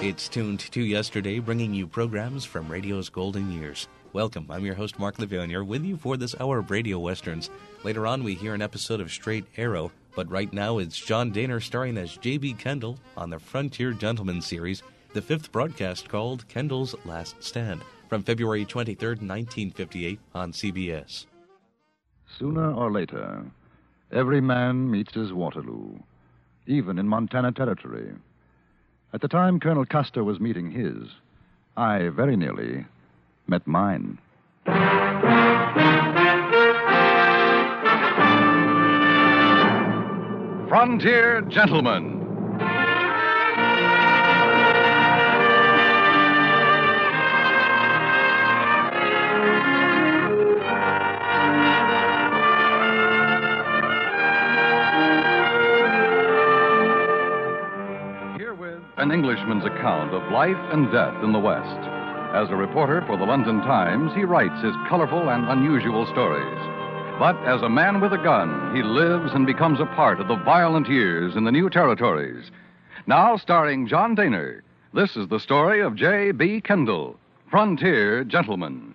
It's tuned to yesterday, bringing you programs from radio's golden years. Welcome, I'm your host, Mark Levanier, with you for this hour of Radio Westerns. Later on, we hear an episode of Straight Arrow, but right now it's John Dehner starring as J.B. Kendall on the Frontier Gentleman series, the fifth broadcast called Kendall's Last Stand, from February 23rd, 1958 on CBS. Sooner or later, every man meets his Waterloo, even in Montana Territory. At the time Colonel Custer was meeting his, I very nearly met mine. Frontier Gentleman. Herewith an Englishman's account of life and death in the West. As a reporter for the London Times, he writes his colorful and unusual stories. But as a man with a gun, he lives and becomes a part of the violent years in the new territories. Now starring John Dehner, this is the story of J.B. Kendall, Frontier Gentleman.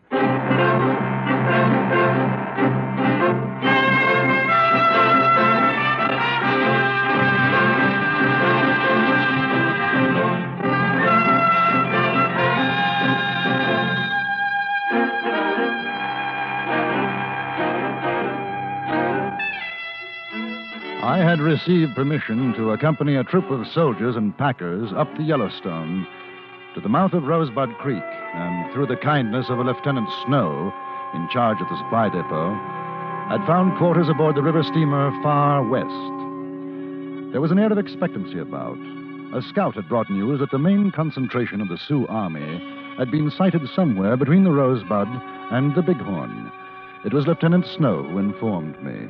I had received permission to accompany a troop of soldiers and packers up the Yellowstone to the mouth of Rosebud Creek, and through the kindness of a Lieutenant Snow in charge of the supply depot, I'd found quarters aboard the river steamer Far West. There was an air of expectancy about. A scout had brought news that the main concentration of the Sioux Army had been sighted somewhere between the Rosebud and the Bighorn. It was Lieutenant Snow who informed me.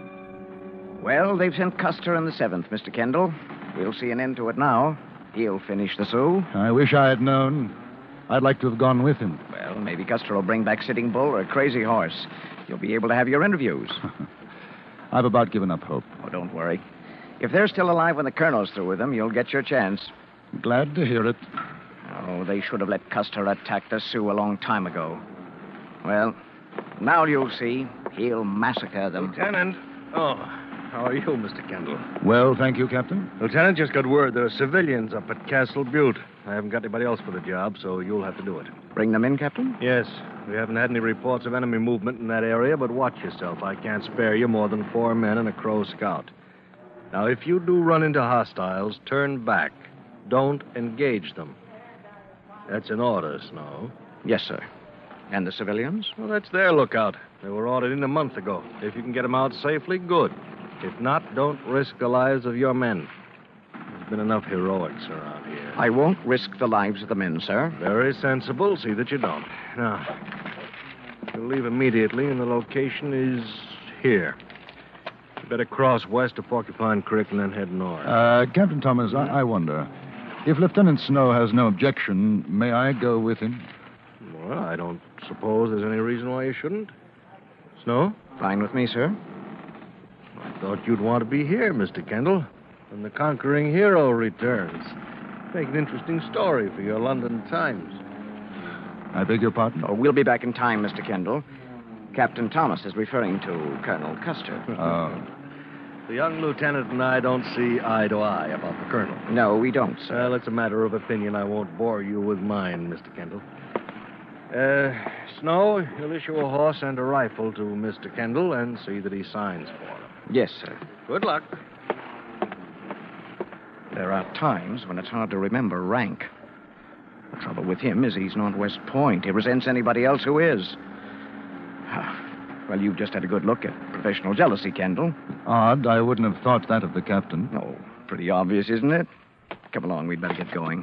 Well, they've sent Custer in the 7th, Mr. Kendall. We'll see an end to it now. He'll finish the Sioux. I wish I had known. I'd like to have gone with him. Well, maybe Custer will bring back Sitting Bull or a Crazy Horse. You'll be able to have your interviews. I've about given up hope. Oh, don't worry. If they're still alive when the colonel's through with them, you'll get your chance. Glad to hear it. Oh, they should have let Custer attack the Sioux a long time ago. Well, now you'll see. He'll massacre them. Lieutenant. Oh, how are you, Mr. Kendall? Well, thank you, Captain. Lieutenant, just got word there are civilians up at Castle Butte. I haven't got anybody else for the job, so you'll have to do it. Bring them in, Captain? Yes. We haven't had any reports of enemy movement in that area, but watch yourself. I can't spare you more than 4 men and a Crow scout. Now, if you do run into hostiles, turn back. Don't engage them. That's an order, Snow. Yes, sir. And the civilians? Well, that's their lookout. They were ordered in a month ago. If you can get them out safely, good. If not, don't risk the lives of your men. There's been enough heroics around here. I won't risk the lives of the men, sir. Very sensible. See that you don't. Now, you'll leave immediately, and the location is here. You better cross west of Porcupine Creek and then head north. Captain Thomas, I wonder, if Lieutenant Snow has no objection, may I go with him? Well, I don't suppose there's any reason why you shouldn't. Snow? Fine with me, sir. I thought you'd want to be here, Mr. Kendall, when the conquering hero returns. Make an interesting story for your London Times. I beg your pardon? Oh, we'll be back in time, Mr. Kendall. Captain Thomas is referring to Colonel Custer. Oh. The young lieutenant and I don't see eye to eye about the colonel. No, we don't, sir. Well, it's a matter of opinion. I won't bore you with mine, Mr. Kendall. Snow, you'll issue a horse and a rifle to Mr. Kendall and see that he signs for them. Yes, sir. Good luck. There are times when it's hard to remember rank. The trouble with him is he's not West Point. He resents anybody else who is. Well, you've just had a good look at professional jealousy, Kendall. Odd. I wouldn't have thought that of the captain. Oh, pretty obvious, isn't it? Come along, we'd better get going.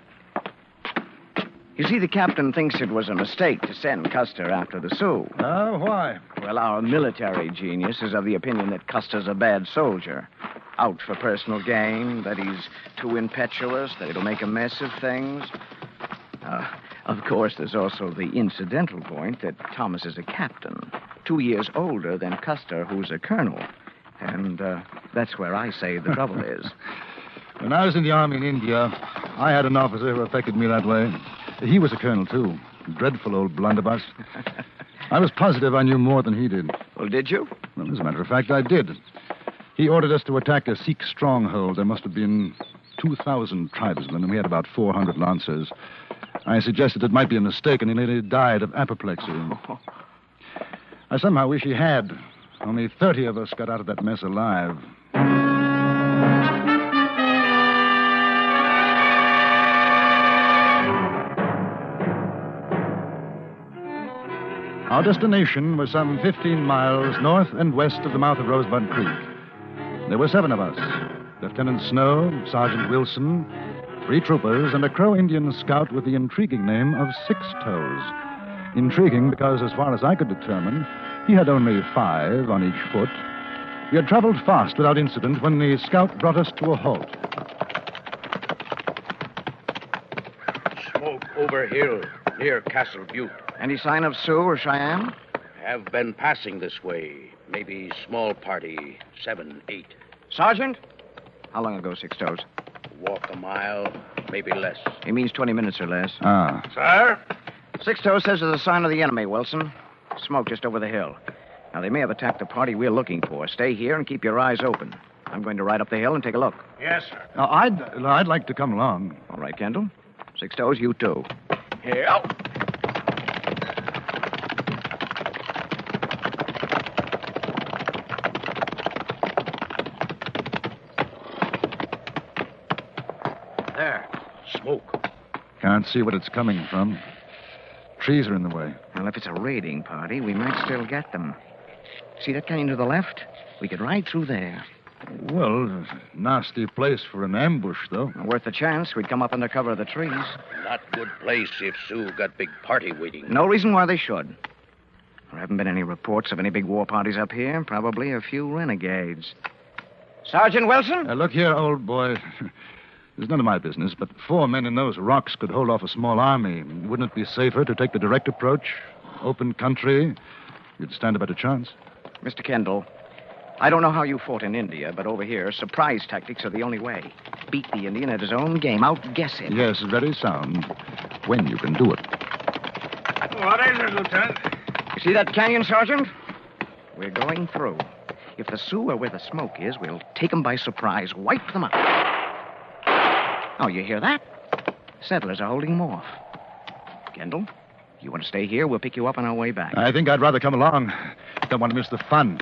You see, the captain thinks it was a mistake to send Custer after the Sioux. Oh, why? Well, our military genius is of the opinion that Custer's a bad soldier. Out for personal gain, that he's too impetuous, that it'll make a mess of things. Of course, there's also the incidental point that Thomas is a captain, 2 years older than Custer, who's a colonel. And that's where I say the trouble is. When I was in the army in India, I had an officer who affected me that way. He was a colonel, too. Dreadful old blunderbuss. I was positive I knew more than he did. Well, did you? Well, as a matter of fact, I did. He ordered us to attack a Sikh stronghold. There must have been 2,000 tribesmen, and we had about 400 lancers. I suggested it might be a mistake, and he nearly died of apoplexy. I somehow wish he had. Only 30 of us got out of that mess alive. Our destination was some 15 miles north and west of the mouth of Rosebud Creek. There were 7 of us. Lieutenant Snow, Sergeant Wilson, 3 troopers, and a Crow Indian scout with the intriguing name of Six Toes. Intriguing because, as far as I could determine, he had only 5 on each foot. We had traveled fast without incident when the scout brought us to a halt. Smoke over hill near Castle Butte. Any sign of Sioux or Cheyenne? Have been passing this way. Maybe small party, 7, 8. Sergeant? How long ago, Six Toes? Walk a mile, maybe less. He means 20 minutes or less. Ah. Sir? Six Toes says there's a sign of the enemy, Wilson. Smoke just over the hill. Now, they may have attacked the party we're looking for. Stay here and keep your eyes open. I'm going to ride up the hill and take a look. Yes, sir. I'd like to come along. All right, Kendall. Six Toes, you too. Here. There. Smoke. Can't see what it's coming from. Trees are in the way. Well, if it's a raiding party, we might still get them. See that canyon to the left? We could ride through there. Well, nasty place for an ambush, though. Worth the chance. We'd come up under cover of the trees. Not good place if Sioux got big party waiting. No reason why they should. There haven't been any reports of any big war parties up here. Probably a few renegades. Sergeant Wilson? Look here, old boy. It's none of my business, but 4 men in those rocks could hold off a small army. Wouldn't it be safer to take the direct approach? Open country. You'd stand a better chance. Mr. Kendall, I don't know how you fought in India, but over here, surprise tactics are the only way. Beat the Indian at his own game. Outguess him. Yes, very sound. When you can do it. What is it, Lieutenant? You see that canyon, Sergeant? We're going through. If the Sioux are where the smoke is, we'll take them by surprise, wipe them out. Oh, you hear that? Settlers are holding them off. Kendall, you want to stay here? We'll pick you up on our way back. I think I'd rather come along. Don't want to miss the fun.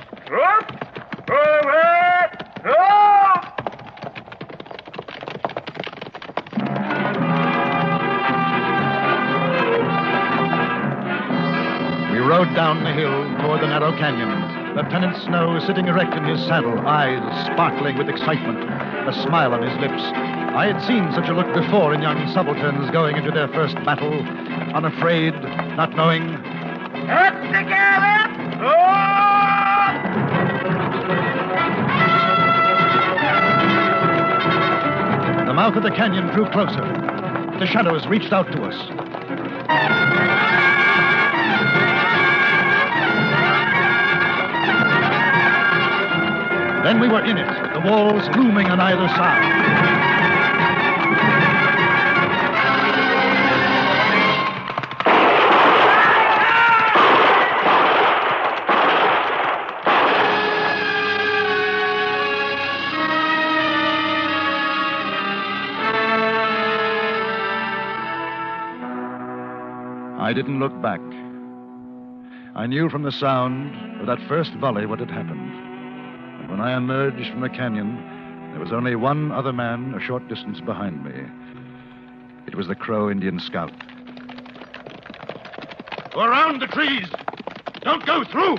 We rode down the hill toward the narrow canyon. Lieutenant Snow sitting erect in his saddle, eyes sparkling with excitement, a smile on his lips. I had seen such a look before in young subalterns going into their first battle, unafraid, not knowing. Get together! The mouth of the canyon drew closer. The shadows reached out to us. Then we were in it, the walls looming on either side. I didn't look back. I knew from the sound of that first volley what had happened. And when I emerged from the canyon, there was only one other man a short distance behind me. It was the Crow Indian scout. Go around the trees. Don't go through.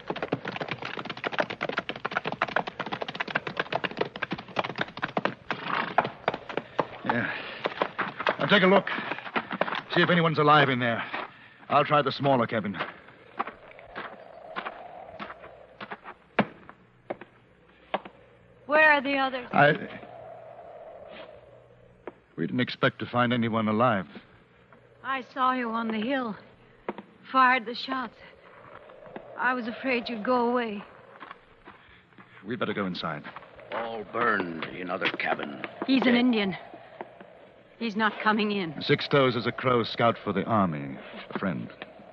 Yeah. Now take a look. See if anyone's alive in there. I'll try the smaller cabin. Where are the others? We didn't expect to find anyone alive. I saw you on the hill. Fired the shots. I was afraid you'd go away. We'd better go inside. All burned in other cabin. He's an Indian. He's not coming in. Sixtoes is a Crow scout for the Army. A friend.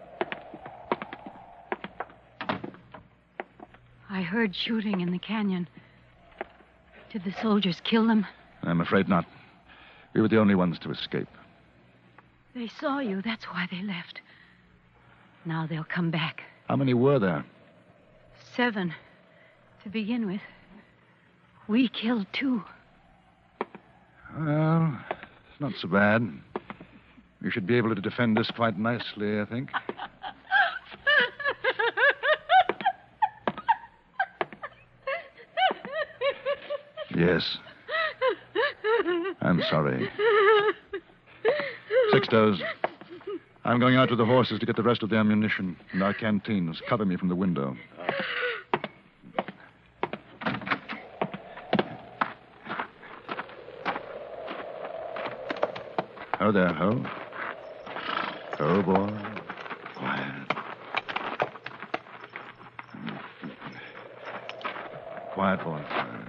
I heard shooting in the canyon. Did the soldiers kill them? I'm afraid not. We were the only ones to escape. They saw you. That's why they left. Now they'll come back. How many were there? 7 to begin with. We killed 2. Well, it's not so bad. We should be able to defend this quite nicely, I think. Yes. I'm sorry. Sixtoes, I'm going out with the horses to get the rest of the ammunition and our canteens. Cover me from the window. Ho there, Ho. Ho, boy. Quiet. Quiet, boy.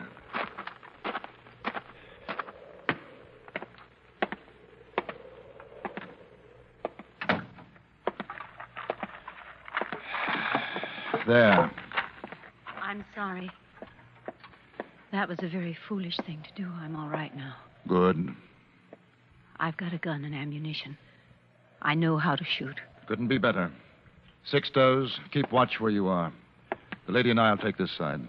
There. I'm sorry. That was a very foolish thing to do. I'm all right now. Good. I've got a gun and ammunition. I know how to shoot. Couldn't be better. Sixtoes, keep watch where you are. The lady and I'll take this side.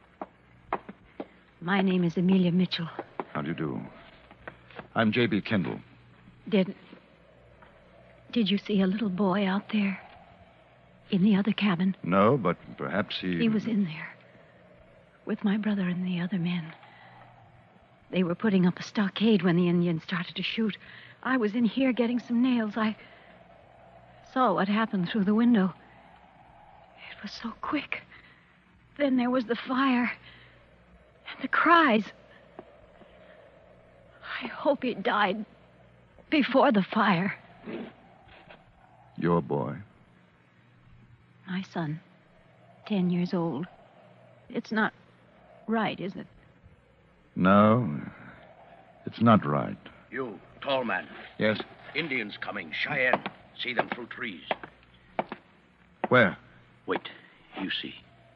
My name is Amelia Mitchell. How do you do? I'm J.B. Kendall. Did you see a little boy out there? In the other cabin? No, but perhaps he... He was in there. With my brother and the other men. They were putting up a stockade when the Indians started to shoot. I was in here getting some nails. I saw what happened through the window. It was so quick. Then there was the fire. And the cries. I hope he died before the fire. Your boy? My son. 10 years old. It's not right, is it? No, it's not right. You, tall man. Yes? Indians coming. Cheyenne. See them through trees. Where? Wait. You see.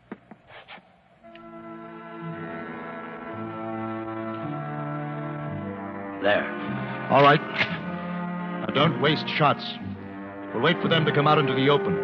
There. All right. Now, don't waste shots. We'll wait for them to come out into the open.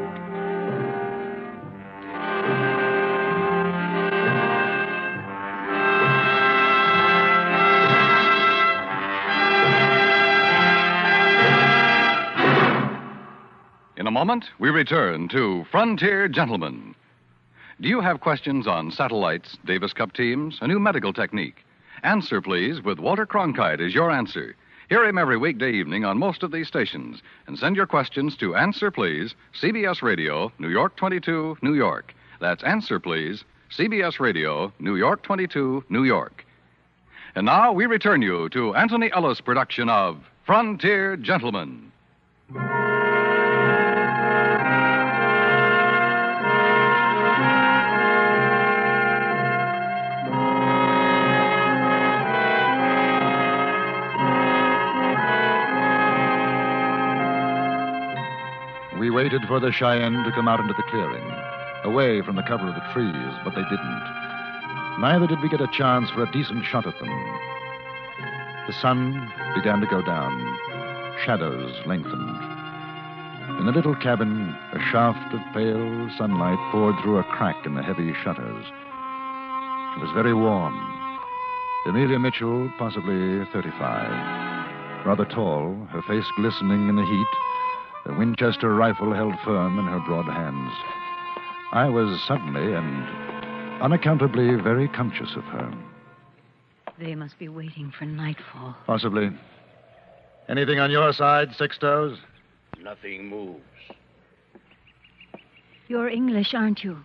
In a moment, we return to Frontier Gentlemen. Do you have questions on satellites, Davis Cup teams, a new medical technique? Answer, please, with Walter Cronkite as your answer. Hear him every weekday evening on most of these stations. And send your questions to Answer, Please, CBS Radio, New York 22, New York. That's Answer, Please, CBS Radio, New York 22, New York. And now we return you to Anthony Ellis' production of Frontier Gentlemen. We waited for the Cheyenne to come out into the clearing, away from the cover of the trees, but they didn't. Neither did we get a chance for a decent shot at them. The sun began to go down. Shadows lengthened. In the little cabin, a shaft of pale sunlight poured through a crack in the heavy shutters. It was very warm. Amelia Mitchell, possibly 35. Rather tall, her face glistening in the heat, the Winchester rifle held firm in her broad hands. I was suddenly and unaccountably very conscious of her. They must be waiting for nightfall. Possibly. Anything on your side, Sixtoes? Nothing moves. You're English, aren't you?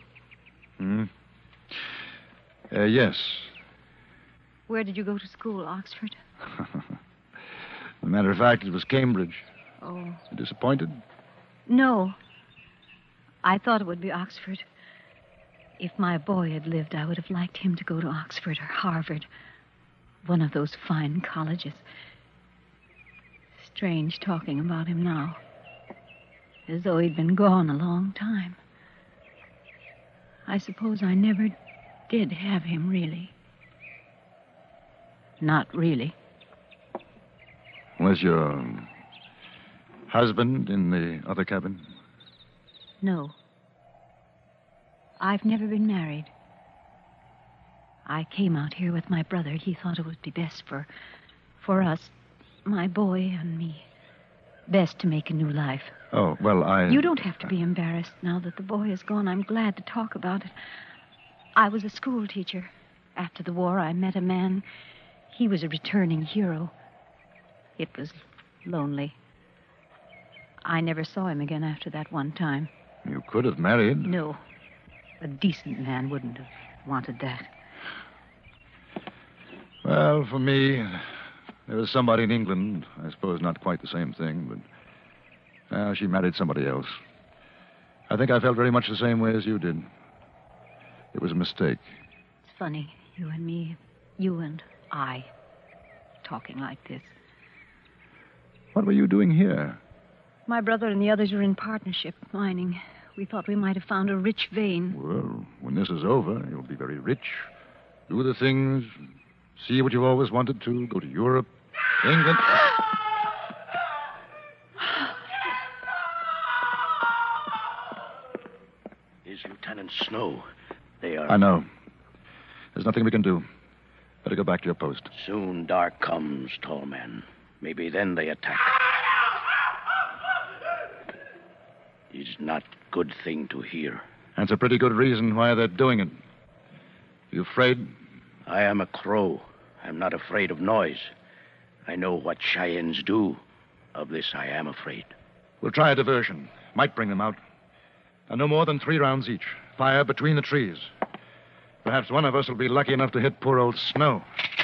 Yes. Where did you go to school, Oxford? As a matter of fact, it was Cambridge. Oh. Disappointed? No. I thought it would be Oxford. If my boy had lived, I would have liked him to go to Oxford or Harvard. One of those fine colleges. strange talking about him now. As though he'd been gone a long time. I suppose I never did have him, really. Not really. Was your husband in the other cabin? No. I've never been married. I came out here with my brother. He thought it would be best for us, my boy and me. Best to make a new life. Oh, well, You don't have to be embarrassed now that the boy is gone. I'm glad to talk about it. I was a school teacher. After the war, I met a man. He was a returning hero. It was lonely. I never saw him again after that one time. You could have married. No. A decent man wouldn't have wanted that. Well, for me, there was somebody in England. I suppose not quite the same thing, but she married somebody else. I think I felt very much the same way as you did. It was a mistake. It's funny, you and me, you and I, talking like this. What were you doing here? My brother and the others were in partnership, mining. We thought we might have found a rich vein. Well, when this is over, you'll be very rich. Do the things, see what you've always wanted to, go to Europe, England. Is Lieutenant Snow. They are... I know. There's nothing we can do. Better go back to your post. Soon dark comes, tall man. Maybe then they attack. It's not good thing to hear. That's a pretty good reason why they're doing it. You afraid? I am a crow. I'm not afraid of noise. I know what Cheyennes do. Of this I am afraid. We'll try a diversion. Might bring them out. And no more than 3 rounds each. Fire between the trees. Perhaps one of us will be lucky enough to hit poor old Snow.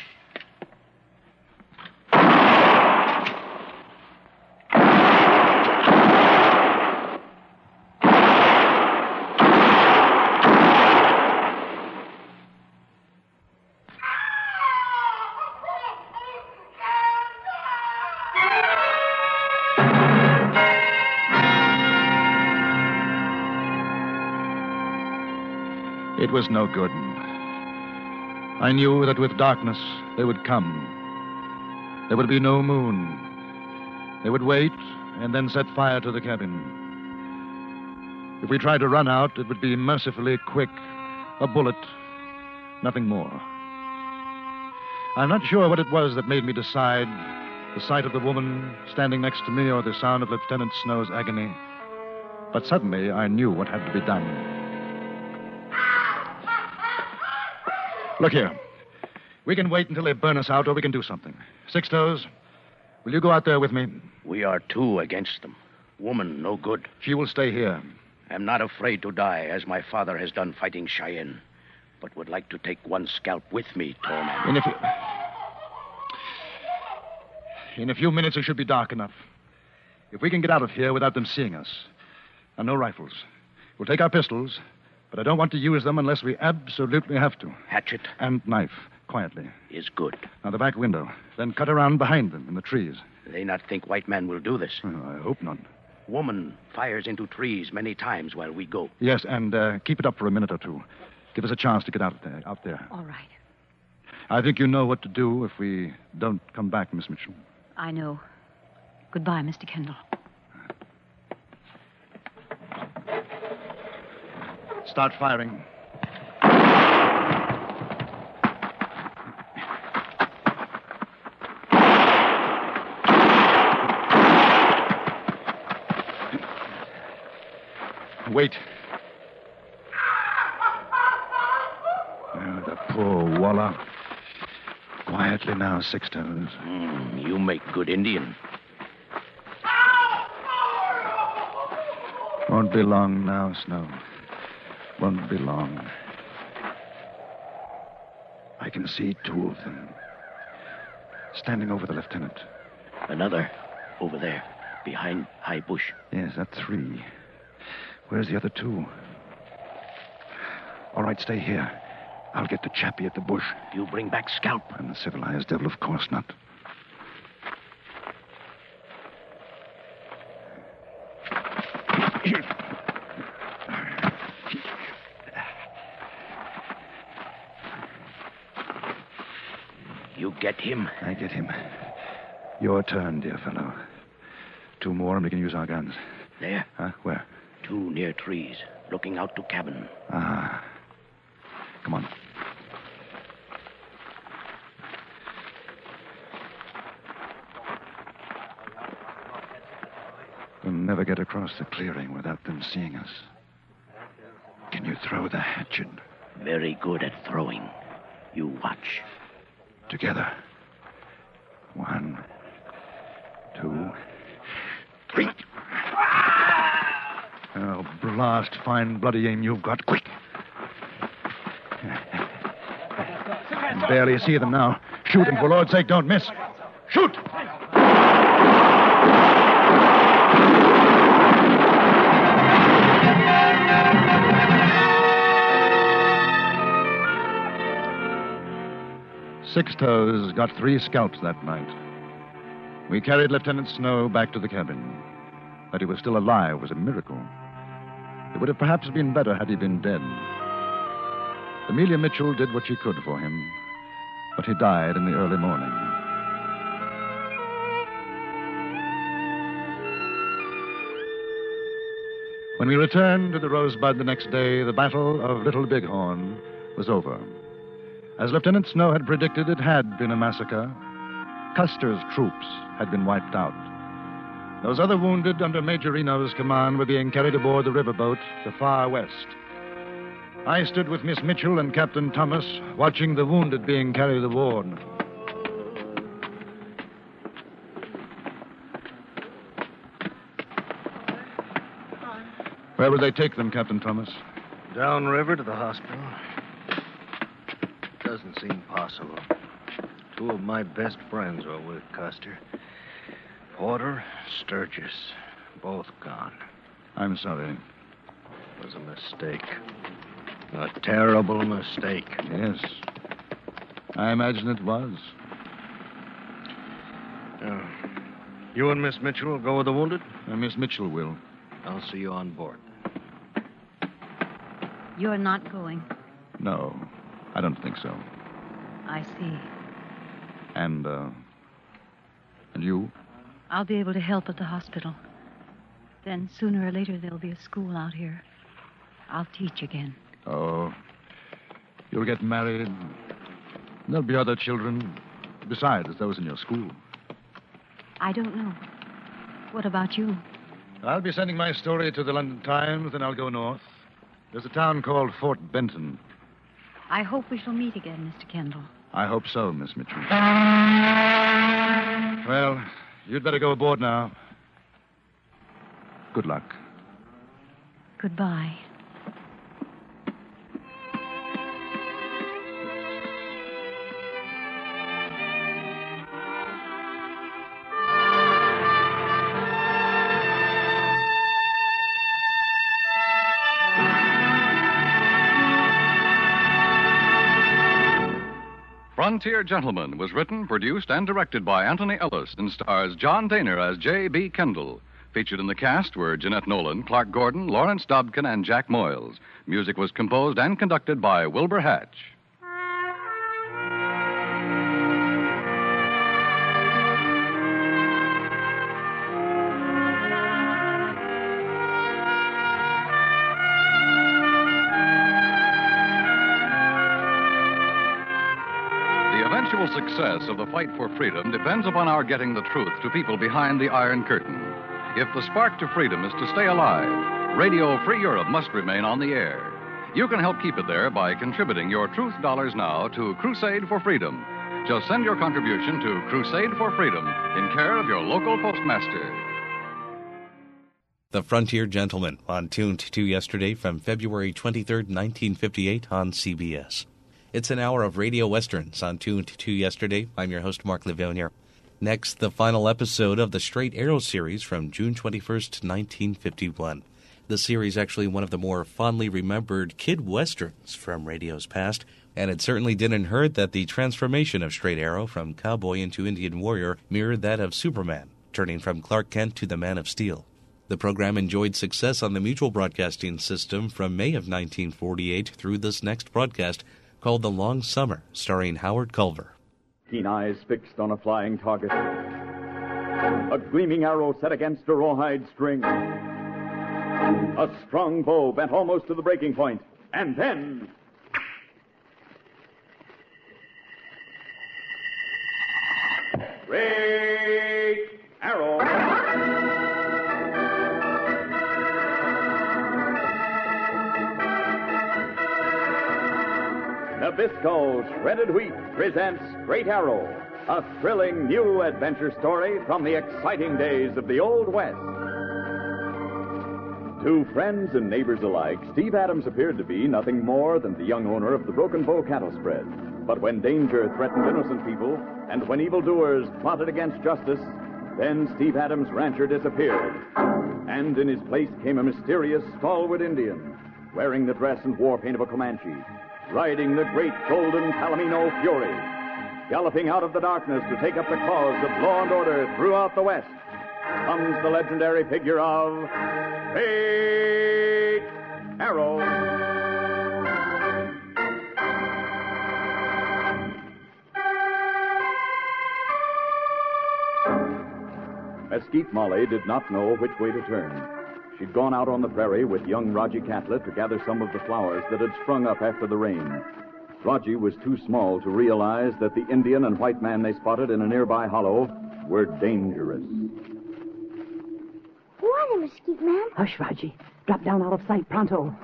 It was no good. I knew that with darkness they would come. There would be no moon. They would wait and then set fire to the cabin. If we tried to run out, it would be mercifully quick. A bullet, nothing more. I'm not sure what it was that made me decide, the sight of the woman standing next to me or the sound of Lieutenant Snow's agony. But suddenly I knew what had to be done. Look here. We can wait until they burn us out, or we can do something. Sixtoes, will you go out there with me? We are 2 against them. Woman, no good. She will stay here. I'm not afraid to die, as my father has done fighting Cheyenne, but would like to take one scalp with me, tall man. In a few minutes, it should be dark enough. If we can get out of here without them seeing us. And no rifles. We'll take our pistols, but I don't want to use them unless we absolutely have to. Hatchet? And knife, quietly. Is good. Now, the back window. Then cut around behind them in the trees. They not think white man will do this. Oh, I hope not. Woman fires into trees many times while we go. Yes, and keep it up for a minute or 2. Give us a chance to get out there. All right. I think you know what to do if we don't come back, Miss Mitchell. I know. Goodbye, Mr. Kendall. Start firing. Wait. Oh, the poor Walla. Quietly now, Sixtoes. You make good Indian. Won't be long now, Snow. Won't be long. I can see 2 of them. Standing over the lieutenant. Another over there, behind high bush. Yes, that's 3. Where's the other 2? All right, stay here. I'll get the chappie at the bush. You bring back scalp. I'm the civilized devil, of course not. You get him? I get him. Your turn, dear fellow. 2 more and we can use our guns. There. Huh? Where? 2 near trees, looking out to cabin. Ah. Come on. We'll never get across the clearing without them seeing us. Can you throw the hatchet? Very good at throwing. You watch. Together. 1, 2, 3. Oh, blast. Fine bloody aim you've got. Quick. I can barely see them now. Shoot, and for Lord's sake, don't miss. Shoot! Six Toes got 3 scalps that night. We carried Lieutenant Snow back to the cabin. That he was still alive was a miracle. It would have perhaps been better had he been dead. Amelia Mitchell did what she could for him, but he died in the early morning. When we returned to the Rosebud the next day, the Battle of Little Bighorn was over. As Lieutenant Snow had predicted, it had been a massacre. Custer's troops had been wiped out. Those other wounded under Major Reno's command were being carried aboard the riverboat, the Far West. I stood with Miss Mitchell and Captain Thomas, watching the wounded being carried aboard. Where will they take them, Captain Thomas? Downriver to the hospital. Doesn't seem possible. 2 of my best friends were with Custer. Porter, Sturgis, both gone. I'm sorry. It was a mistake. A terrible mistake. Yes. I imagine it was. You and Miss Mitchell will go with the wounded? Miss Mitchell will. I'll see you on board. You're not going. No, I don't think so. I see. And you? I'll be able to help at the hospital. Then sooner or later there'll be a school out here. I'll teach again. Oh, you'll get married. There'll be other children, besides those in your school. I don't know. What about you? I'll be sending my story to the London Times, then I'll go north. There's a town called Fort Benton. I hope we shall meet again, Mr. Kendall. I hope so, Miss Mitchell. Well, you'd better go aboard now. Good luck. Goodbye. Frontier Gentleman was written, produced, and directed by Anthony Ellis and stars John Daner as J.B. Kendall. Featured in the cast were Jeanette Nolan, Clark Gordon, Lawrence Dobkin, and Jack Moyles. Music was composed and conducted by Wilbur Hatch. The eventual success of the fight for freedom depends upon our getting the truth to people behind the Iron Curtain. If the spark to freedom is to stay alive, Radio Free Europe must remain on the air. You can help keep it there by contributing your truth dollars now to Crusade for Freedom. Just send your contribution to Crusade for Freedom in care of your local postmaster. The Frontier Gentleman, on Tuned to Yesterday from February 23rd, 1958 on CBS. It's an hour of radio westerns on Tuned to Yesterday. I'm your host, Mark Livonier. Next, the final episode of the Straight Arrow series from June 21st, 1951. The series actually one of the more fondly remembered kid westerns from radio's past, and it certainly didn't hurt that the transformation of Straight Arrow from cowboy into Indian warrior mirrored that of Superman, turning from Clark Kent to the Man of Steel. The program enjoyed success on the Mutual Broadcasting System from May of 1948 through this next broadcast, called The Long Summer, starring Howard Culver. keen eyes fixed on a flying target. A gleaming arrow set against a rawhide string. A strong bow bent almost to the breaking point. And then... Great arrow! Nabisco Shredded Wheat presents Great Arrow, a thrilling new adventure story from the exciting days of the Old West. To friends and neighbors alike, Steve Adams appeared to be nothing more than the young owner of the Broken Bow cattle spread. But when danger threatened innocent people, and when evildoers plotted against justice, then Steve Adams' rancher disappeared. And in his place came a mysterious, stalwart Indian, wearing the dress and war paint of a Comanche, riding the great golden Palomino Fury, galloping out of the darkness to take up the cause of law and order throughout the West, comes the legendary figure of Great Arrow. Mesquite Molly did not know which way to turn. She'd gone out on the prairie with young Raji Catlett to gather some of the flowers that had sprung up after the rain. Raji was too small to realize that the Indian and white man they spotted in a nearby hollow were dangerous. Who are they, Mesquite Man? Hush, Raji. Drop down out of sight, pronto.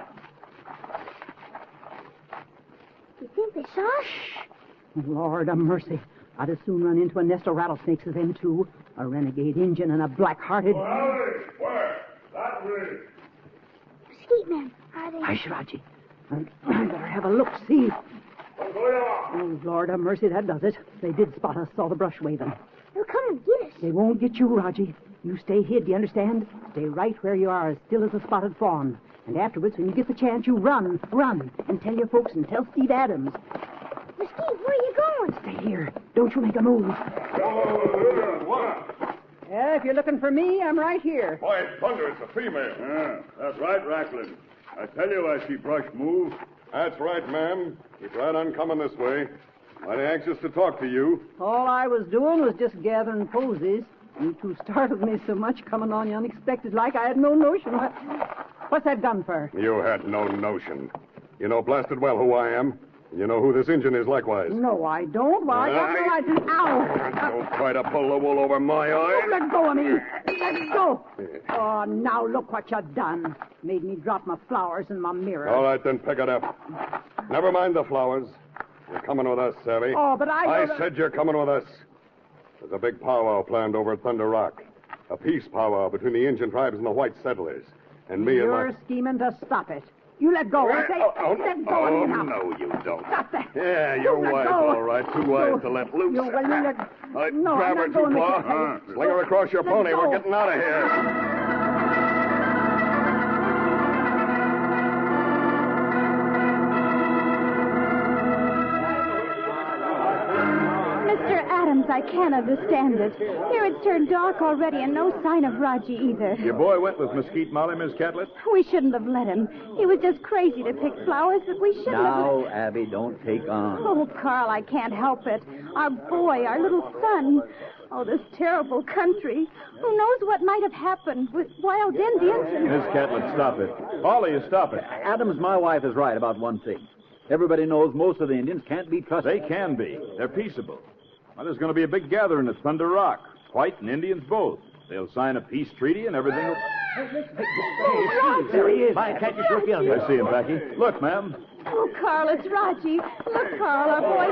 You think they saw us? Lord of mercy. I'd as soon run into a nest of rattlesnakes as them two. A renegade Injun and a black-hearted... Where? That way. Mesquite Men, are they... Hush, Raji. I better have a look, see. Oh, Lord of mercy, that does it. They did spot us, saw the brush waving. They'll come and get us. They won't get you, Raji. You stay hid, do you understand? Stay right where you are, as still as a spotted fawn. And afterwards, when you get the chance, you run, and tell your folks and tell Steve Adams. Mesquite, where are you going? Stay here. Don't you make a move. Yeah, if you're looking for me, I'm right here. By thunder, it's a female. Yeah, that's right, Racklin. I tell you I see brush move. That's right, ma'am. Keep right on coming this way. Mighty anxious to talk to you. All I was doing was just gathering posies. You two startled me so much coming on you unexpected like I had no notion. What's that gun for? You had no notion. You know blasted well who I am. You know who this Injun is likewise. No, I don't. Why, I got no idea. Ow! Don't try to pull the wool over my eyes. Oh, let go of me. Let go. Oh, now look what you done. Made me drop my flowers and my mirror. All right, then pick it up. Never mind the flowers. You're coming with us, Savvy. Oh, but I said you're coming with us. There's a big powwow planned over at Thunder Rock. A peace powwow between the Indian tribes and the white settlers. And me and my... You're scheming to stop it. You let go. I say, let go of me now. No, you don't. Stop that. Yeah, you're wise, all right. Too wise to let loose. Grab her too far. Sling her across your pony. We're getting out of here. I can't understand it. Here it's turned dark already and no sign of Raji either. Your boy went with Mesquite Molly, Miss Catlett? We shouldn't have let him. He was just crazy to pick flowers, but we shouldn't have... Now, Abby, don't take on. Oh, Carl, I can't help it. Our boy, our little son. Oh, this terrible country. Who knows what might have happened with wild Indians and... Miss Catlett, stop it. All of you, stop it. Adams, my wife is right about one thing. Everybody knows most of the Indians can't be trusted. They can be. They're peaceable. Well, there's going to be a big gathering at Thunder Rock. White and Indians both. They'll sign a peace treaty and everything will... There he is. Can't you sure feel him? I see him, Packy. Look, ma'am. Oh, Carl, it's Raji. Look, Carl, our boy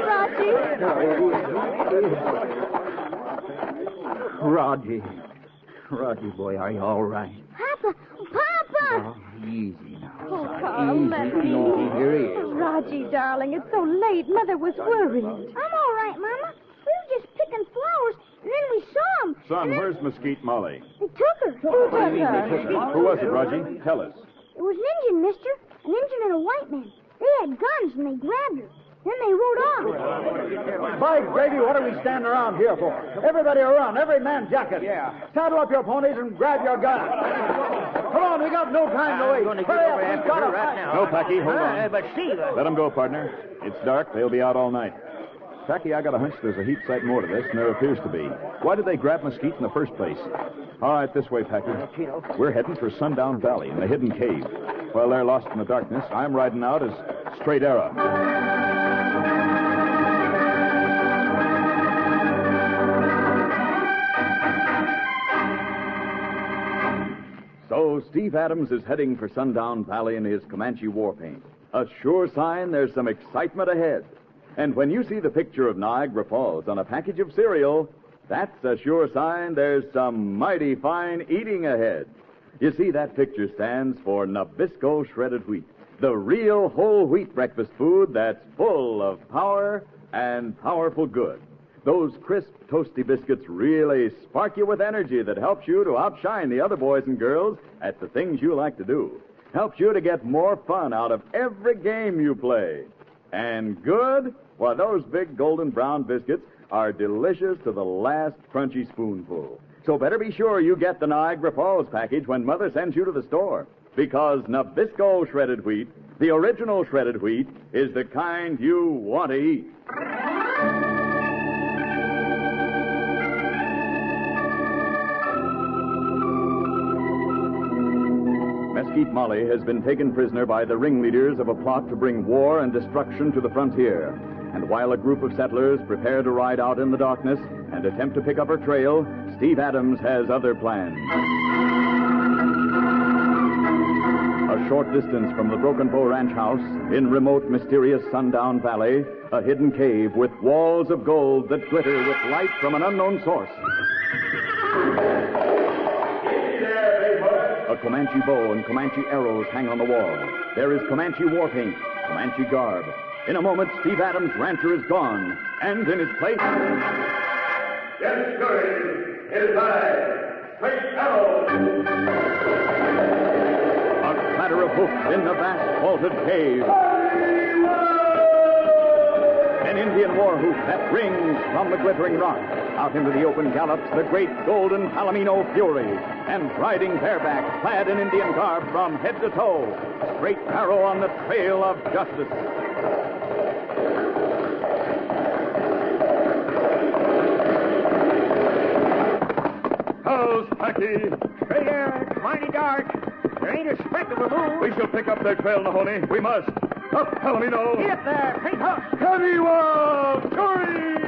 Raji. Raji, boy, are you all right? Papa! Oh, easy now. Oh, Carl, let me. Here he is. Oh, Raji, darling, it's so late. Mother was worried. I'm all right, Mama. We were just picking flowers, and then we saw them. Son, where's Mesquite Molly? They took her. Who took her? Who was it, Raji? Tell us. It was an Indian, mister. An Indian and a white man. They had guns, and they grabbed her. Then they rode off. By gravy, what are we standing around here for? Everybody run, every man jacket. Yeah. Saddle up your ponies and grab your guns. Come on, we got no time to wait. Hurry up, we've got to fight. No, Packy, hold on. But see, Let them go, partner. It's dark. They'll be out all night. Packy, I got a hunch there's a heap sight more to this than there appears to be. Why did they grab Mesquite in the first place? All right, this way, Packy. We're heading for Sundown Valley in the hidden cave. While they're lost in the darkness, I'm riding out as Straight Arrow. So Steve Adams is heading for Sundown Valley in his Comanche war paint. A sure sign there's some excitement ahead. And when you see the picture of Niagara Falls on a package of cereal, that's a sure sign there's some mighty fine eating ahead. You see, that picture stands for Nabisco shredded wheat, the real whole wheat breakfast food that's full of power and powerful good. Those crisp, toasty biscuits really spark you with energy that helps you to outshine the other boys and girls at the things you like to do. Helps you to get more fun out of every game you play. And good? Why, those big golden brown biscuits are delicious to the last crunchy spoonful. So better be sure you get the Niagara Falls package when Mother sends you to the store. Because Nabisco shredded wheat, the original shredded wheat, is the kind you want to eat. Mesquite Molly has been taken prisoner by the ringleaders of a plot to bring war and destruction to the frontier. And while a group of settlers prepare to ride out in the darkness and attempt to pick up her trail, Steve Adams has other plans. A short distance from the Broken Bow Ranch house, in remote, mysterious Sundown Valley, a hidden cave with walls of gold that glitter with light from an unknown source. A Comanche bow and Comanche arrows hang on the wall. There is Comanche war paint, Comanche garb. In a moment, Steve Adams' rancher is gone, and in his place... Yes, sir. It is I, Straight Arrow. A clatter of hoofs in the vast vaulted cave. An Indian war whoop that rings from the glittering rock. Out into the open gallops the great golden Palomino Fury. And riding bareback, clad in Indian garb from head to toe, Straight Arrow on the trail of justice. How's Packy? Straight there, mighty dark. There ain't a speck of a moon. We shall pick up their trail, Mahoney. We must. Up, Palomino. Get up there, paint hook. Kaniwa! Fury!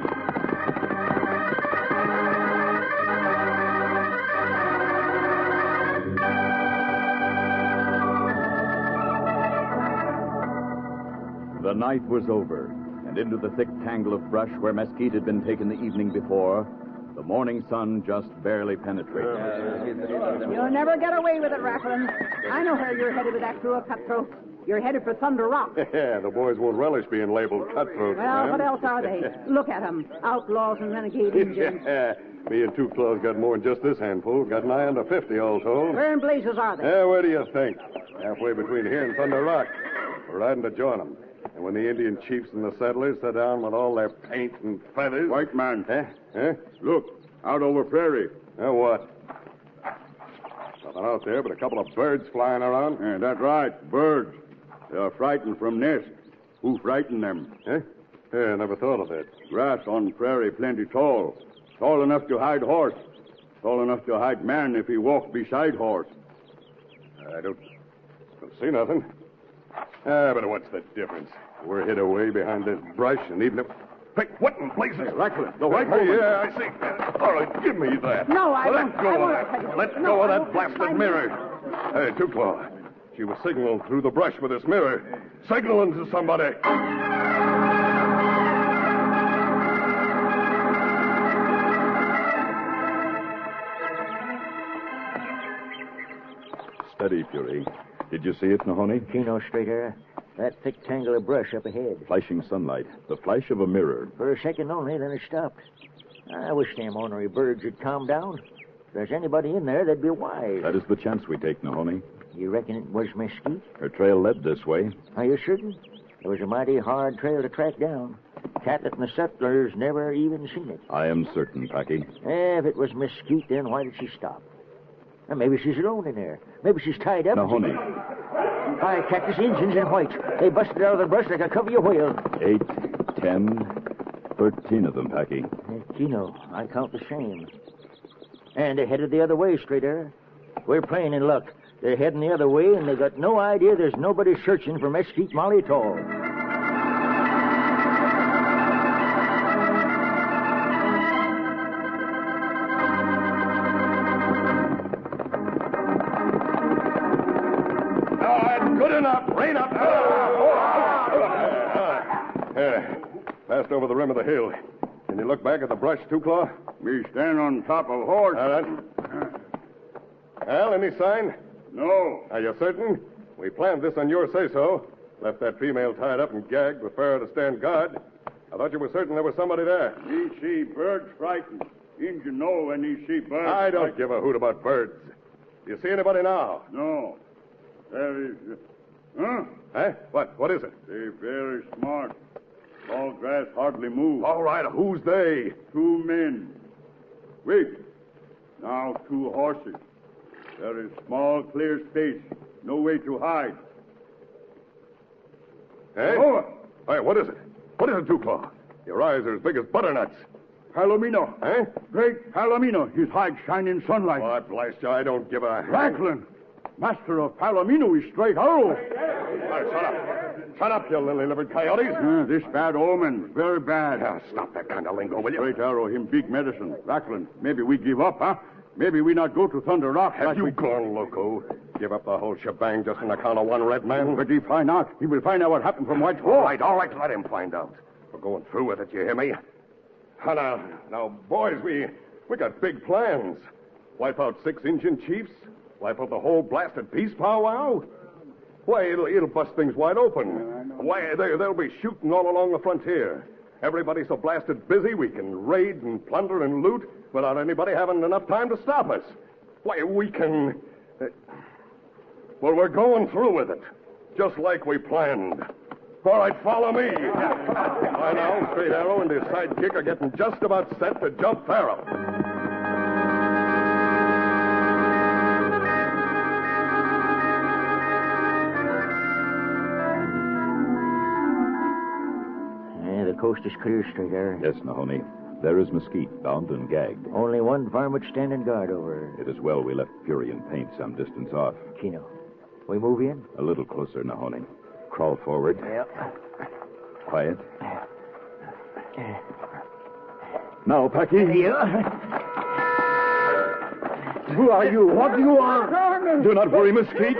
The night was over, and into the thick tangle of brush where Mesquite had been taken the evening before, the morning sun just barely penetrated. You'll never get away with it, Racklin. I know where you're headed with that crew of cutthroats. You're headed for Thunder Rock. Yeah, the boys won't relish being labeled cutthroats. Well, man. what else are they? Look at them. Outlaws and renegade Indians. Yeah, me and Two Claws got more than just this handful. Got nigh under 50, all told. Where in blazes are they? Where do you think? Halfway between here and Thunder Rock. We're riding to join them. And when the Indian chiefs and the settlers sit down with all their paint and feathers... White man. Huh? Look, out over prairie. What? Nothing out there but a couple of birds flying around. Yeah, that's right, birds. They are frightened from nest. Who frightened them? Yeah, I never thought of that. Grass on prairie plenty tall. Tall enough to hide horse. Tall enough to hide man if he walked beside horse. I don't see nothing. But what's the difference? We're hid away behind this brush, and even if... Hey, what in blazes? Racklin, the white woman. Yeah, I see. All right, give me that. No, I Let won't. go of that. Let go of that blasted mirror. Hey, Two Claw. She was signaling through the brush with this mirror. Signaling to somebody. Steady, Fury. Did you see it, Mahoney? Chino, Straight Arrow. That thick tangle of brush up ahead. Flashing sunlight. The flash of a mirror. For a second only, then it stopped. I wish them ornery birds would calm down. If there's anybody in there, they'd be wise. That is the chance we take, Mahoney. You reckon it was Mesquite? Her trail led this way. Are you certain? It was a mighty hard trail to track down. Catlett and the settlers never even seen it. I am certain, Packy. If it was Mesquite, then why did she stop? Well, maybe she's alone in there. Maybe she's tied up. Mahoney. Hi, Cactus Indians in white. They busted out of the brush like a covey of whales. 8, 10, 13 of them, Packy. Keno, I count the same. And they're headed the other way, Straight Arrow. We're playing in luck. They're heading the other way, and they got no idea there's nobody searching for Mesquite Molly at all. Good enough. Rain up. Passed over the rim of the hill. Can you look back at the brush, Two-Claw? Me stand on top of horse. All right. Al, any sign? No. Are you certain? We planned this on your say-so. Left that female tied up and gagged with Farrah to stand guard. I thought you were certain there was somebody there. Me see birds frightened. Injun know when he see birds. I don't give a hoot about birds. Do you see anybody now? No. There is... Huh? Eh? What is it? They very smart. Tall grass hardly move. All right, who's they? 2 men. Wait. Now 2 horses. There is small, clear space. No way to hide. Eh? Over. Hey, what is it? What is it, Two-Claw? Your eyes are as big as butternuts. Palomino. Eh? Great Palomino. His hide shine in sunlight. Oh, blast you, I don't give a... Racklin. Master of Palomino is Straight Arrow. Hey, shut up. Shut up, you lily-livered coyotes. This bad omen. Very bad. Stop that kind of lingo, will you? Straight Arrow, him big medicine. Racklin, maybe we give up, huh? Maybe we not go to Thunder Rock. Have you gone loco? Give up the whole shebang just on account of one red man? But he find out. He will find out what happened from White All right, let him find out. We're going through with it, you hear me? Now, boys, we got big plans. Wipe out 6 Indian chiefs? Wipe out the whole blasted peace powwow? Why, it'll bust things wide open. Why, they'll be shooting all along the frontier. Everybody's so blasted busy we can raid and plunder and loot without anybody having enough time to stop us. Why, we can... Well, we're going through with it, just like we planned. All right, follow me. By now, Straight Arrow and his sidekick are getting just about set to jump Farrah. The coast is clear, Straight Arrow. Yes, Mahoney. There is Mesquite, bound and gagged. Only one varmint standing guard over. It is well we left Fury and Paint some distance off. Keno, we move in? A little closer, Mahoney. Crawl forward. Yep. Quiet. Now, Packy. Who are you? What do you want? Do not worry, Mesquite.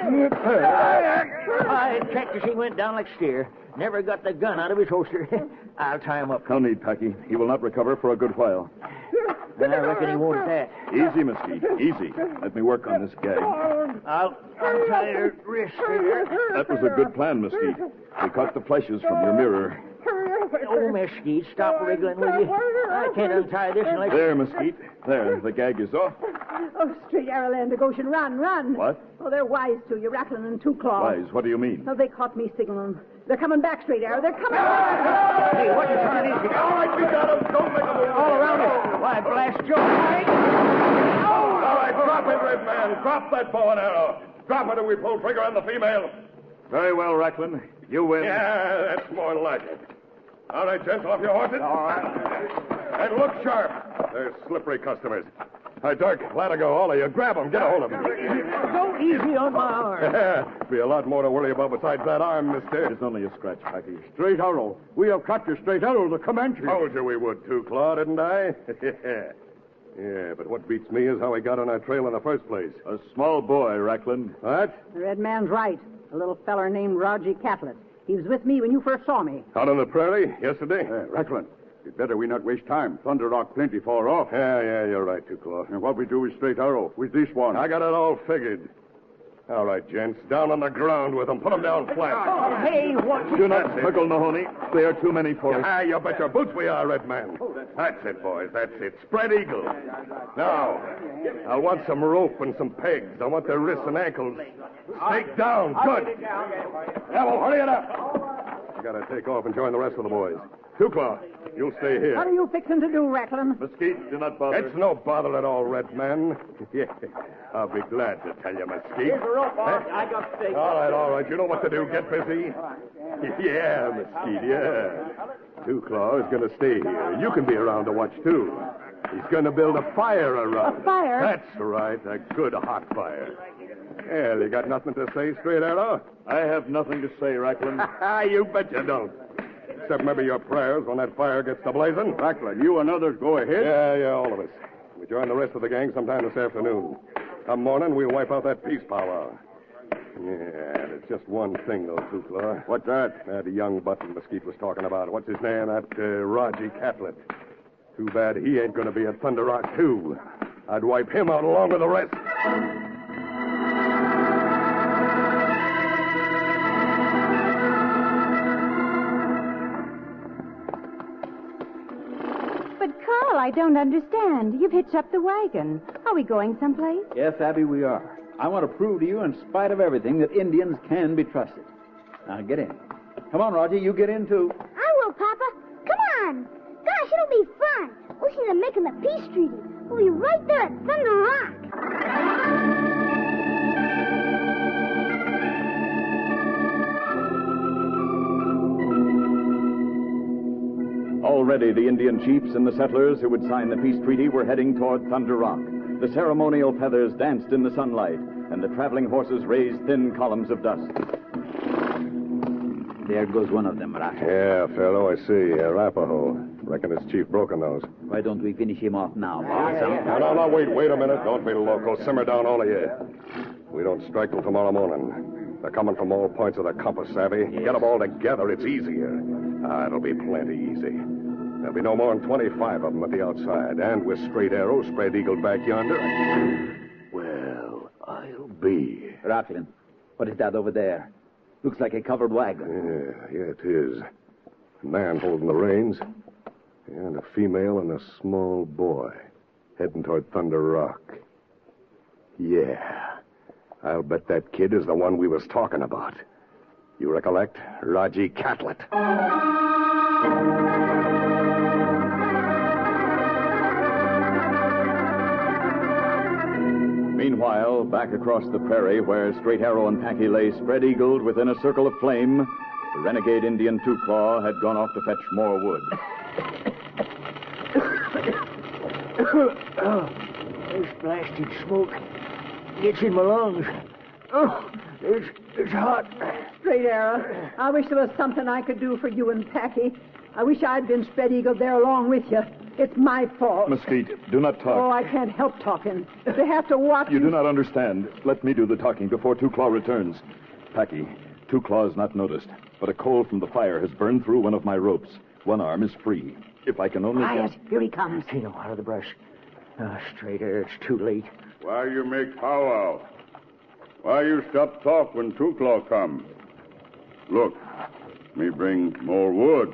I checked as he went down like steer. Never got the gun out of his holster. I'll tie him up. No need, Packy. He will not recover for a good while. I reckon he won't at that. Easy, Mesquite. Easy. Let me work on this gag. I'll untie your wrist here. That was a good plan, Mesquite. We caught the flashes from your mirror. Oh, Mesquite, stop wriggling, will you? I can't untie this unless... There, Mesquite. There, the gag is off. Oh, Straight Arrow, land of Goshen, run. What? Oh, they're wise to you, Racklin and Two-Claw. Wise? What do you mean? Oh, they caught me signaling. They're coming back, Straight Arrow. They're coming back. Hey, what you trying to do? All right, we got him. Don't make a move. All around us. Why, blast Joe. All right, drop it, Red Man. Drop that bow and arrow. Drop it and we pull trigger on the female. Very well, Racklin. You win. Yeah, that's more like it. All right, gents, off your horses. All right. And look sharp. They're slippery customers. Hi, Dirk, Latigo, all of you, grab them. Get a hold of them. Go easy on my arm. Be a lot more to worry about besides that arm, mister. It's only a scratch, Packy. Straight Arrow. We have captured Straight Arrow, the Comanche. Told you we would, too, Claw, didn't I? Yeah, but what beats me is how he got on our trail in the first place. A small boy, Racklin. What? The red man's right. A little feller named Raji Catlett. He was with me when you first saw me. Out on the prairie yesterday? Racklin, it's better we not waste time. Thunder Rock plenty far off. Yeah, you're right, too, Claw. And what we do with Straight Arrow, with this one. I got it all figured. All right, gents, down on the ground with them. Put them down flat. Oh, hey, what? Do not struggle, Mahoney. They are too many for us. Ah, you bet your boots we are, Red Man. That's it, boys. That's it. Spread eagle. Now, I want some rope and some pegs. I want their wrists and ankles. Stake down. Good. Yeah, well, hurry it up. I gotta take off and join the rest of the boys. Two-Claw, you'll stay here. What are you fixing to do, Racklin? Mesquite, do not bother. It's no bother at all, Red Man. Yeah, I'll be glad to tell you, Mesquite. Here's the rope, boss. I got stakes. All right. You know what to do. Get busy. Yeah, Mesquite, yeah. Two-Claw is going to stay here. You can be around to watch, too. He's going to build a fire around. A fire? That's right. A good hot fire. Well, you got nothing to say, Straight Arrow? I have nothing to say, Racklin. You bet you don't. Except maybe your prayers when that fire gets to blazing. Racklin, you and others go ahead. Yeah, all of us. We join the rest of the gang sometime this afternoon. Come morning, we'll wipe out that peace powwow. Yeah, there's just one thing, though, Two-Claw. What's that? That young button Mesquite was talking about. What's his name? That Raji Catlett. Too bad he ain't going to be at Thunder Rock, too. I'd wipe him out along with the rest. But, Carl, I don't understand. You've hitched up the wagon. Are we going someplace? Yes, Abby, we are. I want to prove to you, in spite of everything, that Indians can be trusted. Now, get in. Come on, Roger, you get in, too. I will, Papa. Come on. Gosh, it'll be fun. We'll see them making the peace treaty. We'll be right there at Thunder Rock. Already the Indian chiefs and the settlers who would sign the peace treaty were heading toward Thunder Rock. The ceremonial feathers danced in the sunlight, and the traveling horses raised thin columns of dust. There goes one of them, Roger. Yeah, fellow, I see. Arapaho. Reckon it's Chief Broken Nose. Why don't we finish him off now, boss? No, wait a minute. Don't be loco. Simmer down, all of you. We don't strike till tomorrow morning. They're coming from all points of the compass, savvy. Yes. Get them all together, it's easier. It'll be plenty easy. There'll be no more than 25 of them at the outside, and with Straight Arrow spread eagle back yonder. Well, I'll be. Racklin, what is that over there? Looks like a covered wagon. Yeah, it is. A man holding the reins, and a female and a small boy heading toward Thunder Rock. Yeah, I'll bet that kid is the one we was talking about. You recollect? Raji Catlett. Meanwhile, back across the prairie where Straight Arrow and Packy lay spread-eagled within a circle of flame, the renegade Indian Two-Claw had gone off to fetch more wood. This blasted smoke gets in my lungs. Oh, it's hot. Straight Arrow, I wish there was something I could do for you and Packy. I wish I'd been spread eagle there along with you. It's my fault. Mesquite, do not talk. Oh, I can't help talking. They have to watch You do not understand. Let me do the talking before Two-Claw returns. Packy, Two-Claw is not noticed, but a coal from the fire has burned through one of my ropes. One arm is free. If I can only Quiet. get... Here he comes. Take him out of the brush. Straight Arrow, it's too late. Why you make powwow? Why you stop talk when Two-Claw come? Look, me bring more wood.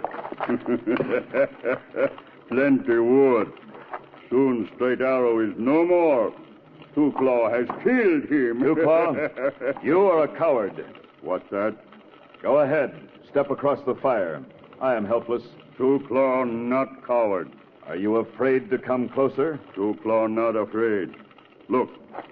Plenty wood. Soon Straight Arrow is no more. Two-Claw has killed him. Two-Claw, you are a coward. What's that? Go ahead. Step across the fire. I am helpless. Two-Claw not coward. Are you afraid to come closer? Two-Claw not afraid. Look.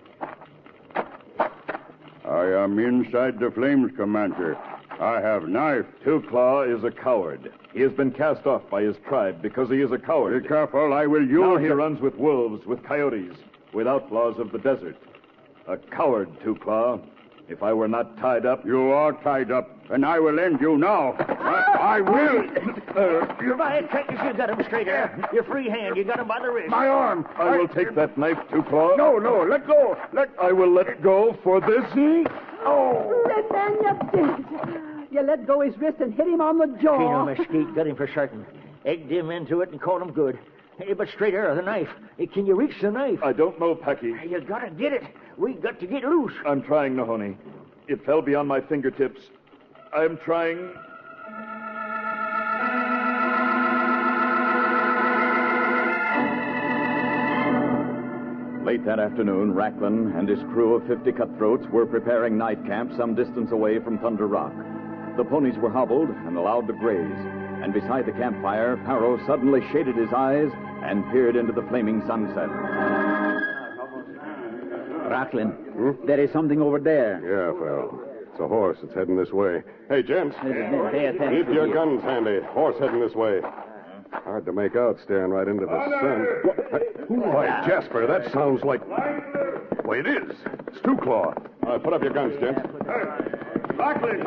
I am inside the flames, Commander. I have knife. Two-Claw is a coward. He has been cast off by his tribe because he is a coward. Be careful, I will use... Now he runs with wolves, with coyotes, with outlaws of the desert. A coward, Two-Claw. If I were not tied up... You are tied up, and I will end you now. I will... You're by it, Prentice. You got him, Straight Arrow. Your free hand. You got him by the wrist. My arm. I will take that knife, Two-Claw. No, let go. I will let go for this. Oh, Red Man, you did. You let go his wrist and hit him on the jaw. Pino Mesquite got him for certain. Egged him into it and caught him good. Hey, but Straight Arrow, the knife. Hey, can you reach the knife? I don't know, Packy. You gotta get it. We got to get loose. I'm trying, Nahoni. It fell beyond my fingertips. I'm trying... Late that afternoon, Racklin and his crew of 50 cutthroats were preparing night camp some distance away from Thunder Rock. The ponies were hobbled and allowed to graze, and beside the campfire, Paro suddenly shaded his eyes and peered into the flaming sunset. Racklin, there is something over there. Yeah, Phil. It's a horse. It's heading this way. Hey, gents. Pay attention. Keep your guns handy. Horse heading this way. Hard to make out staring right into the sun. Why, Jasper, that sounds like... Why, it is. It's Two Claw. All right, put up your guns, gents. Racklin,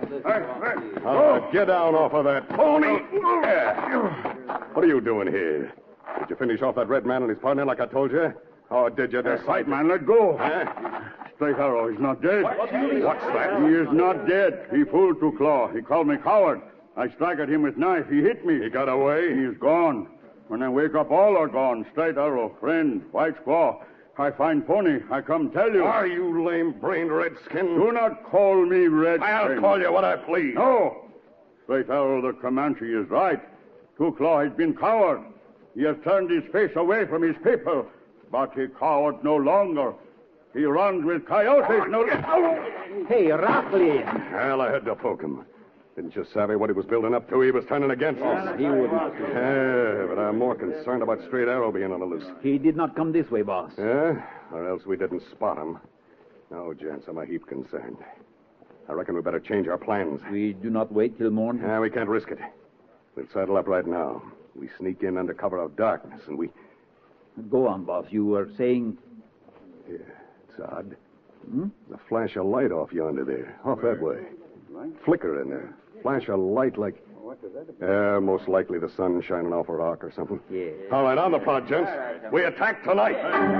Get down off of that pony. What are you doing here? Did you finish off that red man and his partner like I told you? Or did you decide... White man, let go. Huh? Straight Arrow, he's not dead. What's that? He is not dead. He fooled Two Claw. He called me coward. I struck at him with knife. He hit me. He got away? He's gone. When I wake up, all are gone. Straight Arrow, friend, White Squaw. I find pony. I come tell you. Are you lame-brained redskin? Do not call me redskin. I'll call you what I please. No. Straight Arrow, the Comanche is right. Two Claw has been coward. He has turned his face away from his people. But he coward no longer. He runs with coyotes no longer. Hey, Racklin. Well, I had to poke him. Didn't you savvy what he was building up to? He was turning against us. He wouldn't. Yeah, but I'm more concerned about Straight Arrow being on the loose. He did not come this way, boss. Yeah? Or else we didn't spot him. No, gents, I'm a heap concerned. I reckon we better change our plans. We do not wait till morning? Yeah, we can't risk it. We'll saddle up right now. We sneak in under cover of darkness, and we... Go on, boss. You were saying... Yeah, it's odd. The flash of light off yonder there. Off that way. Flicker in there. Flash of light like... most likely the sun shining off a rock or something. Yeah. All right, on the prod, gents. We attack tonight.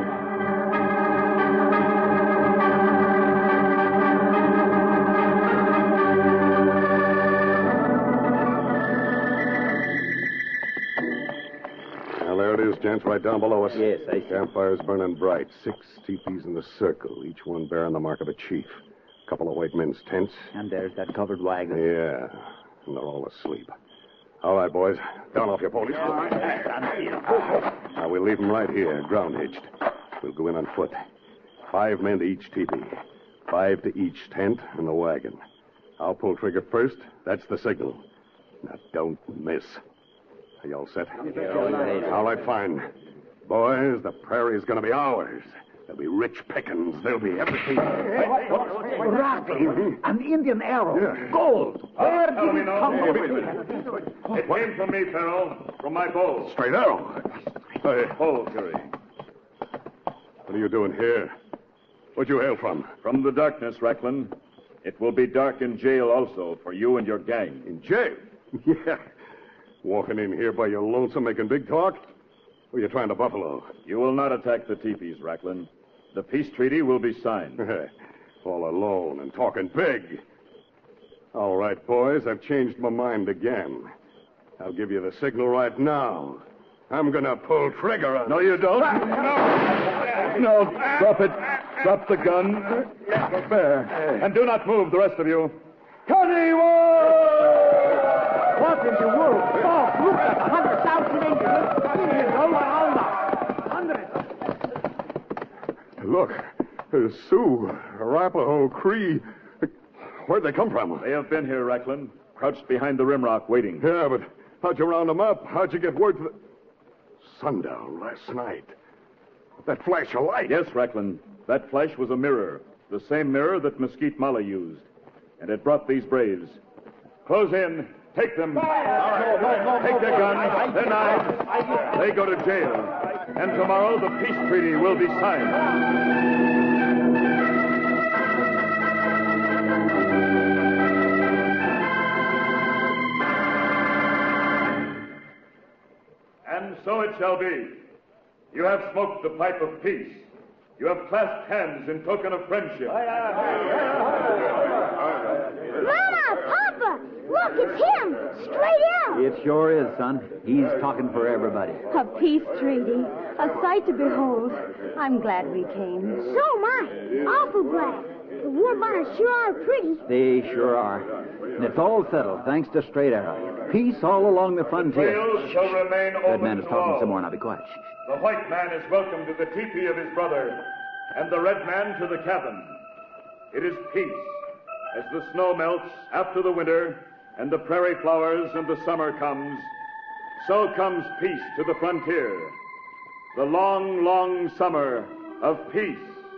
Well, there it is, gents, right down below us. Yes, I see. Campfire's burning bright. 6 teepees in the circle, each one bearing the mark of a chief. A couple of white men's tents. And there's that covered wagon. Yeah, and they're all asleep. All right, boys. Down off your ponies. Now, we'll leave them right here, ground hitched. We'll go in on foot. 5 men to each teepee. 5 to each tent and the wagon. I'll pull trigger first. That's the signal. Now, don't miss. Are you all set? All right, fine. Boys, the prairie's going to be ours. There'll be rich pickings. There'll be everything. Racklin, an Indian arrow. Yeah. Gold. Where did it come from? It came from me, Pharaoh, from my bow. Straight arrow. Hey, Bow, Fury. what are you doing here? Where'd you hail from? From the darkness, Racklin. It will be dark in jail also for you and your gang. In jail? Yeah. Walking in here by your lonesome making big talk? Or are you trying to buffalo? You will not attack the teepees, Racklin. The peace treaty will be signed. All alone and talking big. All right, boys, I've changed my mind again. I'll give you the signal right now. I'm going to pull trigger on... No, you don't. No, drop it. Drop the gun. There. And do not move, the rest of you. What in the world? Boss, look at 100,000 Indians all around us. Look, there's Sioux, Arapaho, Cree. Where'd they come from? They have been here, Racklin. Crouched behind the rimrock, waiting. Yeah, but how'd you round them up? How'd you get word to the... Sundown last night. That flash of light. Yes, Racklin. That flash was a mirror. The same mirror that Mesquite Mala used. And it brought these braves. Close in. Take them. Take their guns, their knives. They go to jail. And tomorrow the peace treaty will be signed. And so it shall be. You have smoked the pipe of peace. You have clasped hands in token of friendship. Mama! Papa! Look, it's him! Straight out! It sure is, son. He's talking for everybody. A peace treaty. A sight to behold. I'm glad we came. So am I. Awful glad. The war bonnets sure are pretty. They sure are. And it's all settled, thanks to Straight Arrow. Peace all along the frontier. Jails shall remain open Red man is to talking all. some more. Now be quiet. The white man is welcome to the teepee of his brother, and the red man to the cabin. It is peace, as the snow melts after the winter, and the prairie flowers and the summer comes, so comes peace to the frontier. The long, long summer of peace.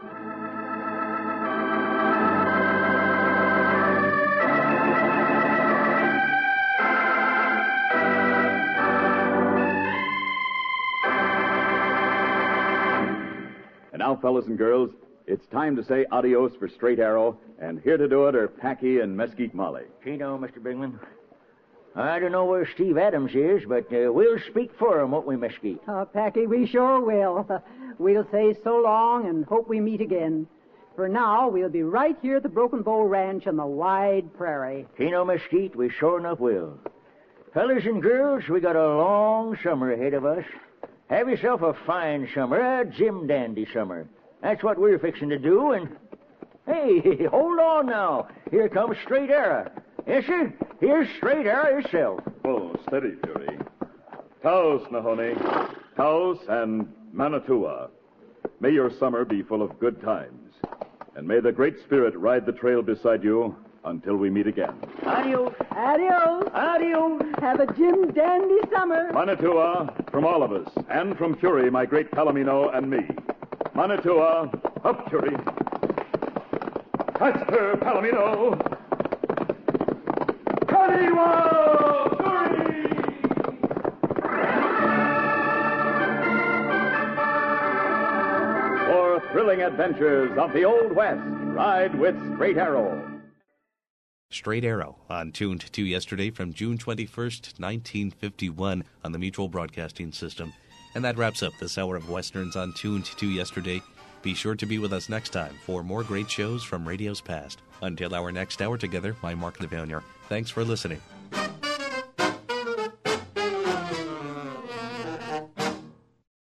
And now, fellas and girls, it's time to say adios for Straight Arrow, and here to do it are Packy and Mesquite Molly. Chino, Mr. Bingman. I don't know where Steve Adams is, but we'll speak for him, won't we, Mesquite? Oh, Packy, we sure will. We'll say so long and hope we meet again. For now, we'll be right here at the Broken Bow Ranch on the wide prairie. Chino, Mesquite, we sure enough will. Fellas and girls, we got a long summer ahead of us. Have yourself a fine summer, a Jim Dandy summer. That's what we're fixing to do, and... Hey, hold on now. Here comes Straight Arrow. Yes, sir. Here's Straight Arrow himself. Oh, steady, Fury. Taos, Mahoney. Taos and Manitoua. May your summer be full of good times. And may the Great Spirit ride the trail beside you until we meet again. Adios. Adios. Adios. Have a Jim Dandy summer. Manitoua, from all of us, and from Fury, my great Palomino, and me. Manitoua, up, Fury. Faster, Palomino. Kaniwa, Fury! For thrilling adventures of the Old West, ride with Straight Arrow. Straight Arrow, on Tuned to Yesterday from June 21st, 1951 on the Mutual Broadcasting System. And that wraps up this hour of Westerns on Tuned to Yesterday. Be sure to be with us next time for more great shows from radio's past. Until our next hour together, I'm Mark Levanier. Thanks for listening.